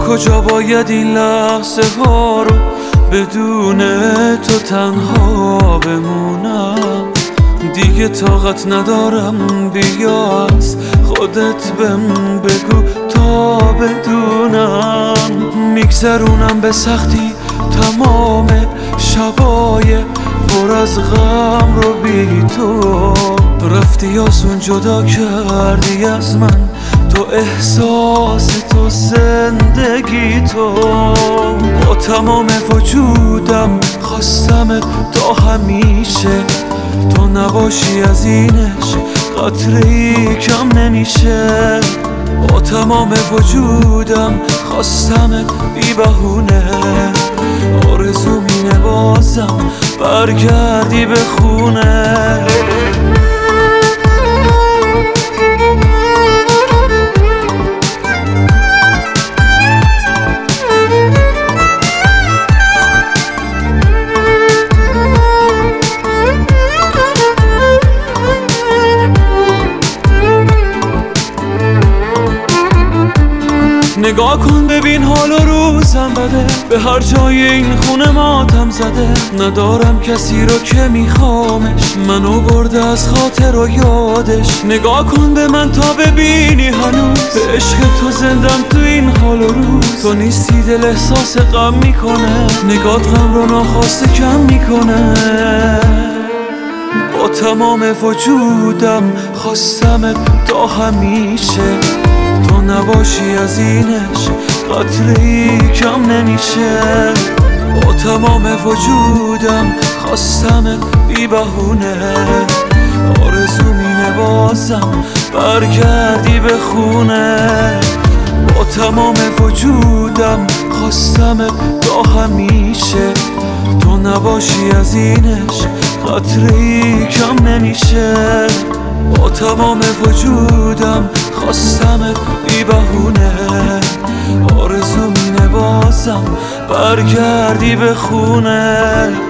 کجا باید این لحظه ها رو بدون تو تنها بمونم؟ دیگه طاقت ندارم، بیا از خودت بهم بگو تا بدونم. میگذرونم به سختی تمام شبای پر از غم رو بی تو. رفتی آسون جدا کردی از من، تو احساس تو زندگی تو. با تمام وجودم خواستم تا همیشه، تو نباشی از اینش قطره‌ای کم نمیشه. با تمام وجودم خواستم بی بهونه، آرزوم اینه بازم برگردی به خونه. نگاه کن ببین حال و روزم بده، به هر جای این خونه ماتم زده. ندارم کسی رو که میخوامش، منو برده از خاطر و یادش. نگاه کن به من تا ببینی هنوز به عشق تو زندم تو این حال و روز. تو نیستی دل احساس غم میکنه، نگات غم رو ناخواسته کم میکنه. با تمام وجودم خواستم تا همیشه، تو نباشی از اینش قطره‌ای کم نمیشه. با تمام وجودم خواستم بی بهونه، آرزوم اینه بازم برگردی به خونه. با تمام وجودم خواستم تا همیشه، تو نباشی از اینش قطره‌ای کم نمیشه. با تمام وجودم خواستم بی بهونه، آرزوم اینه بازم برگردی به خونه.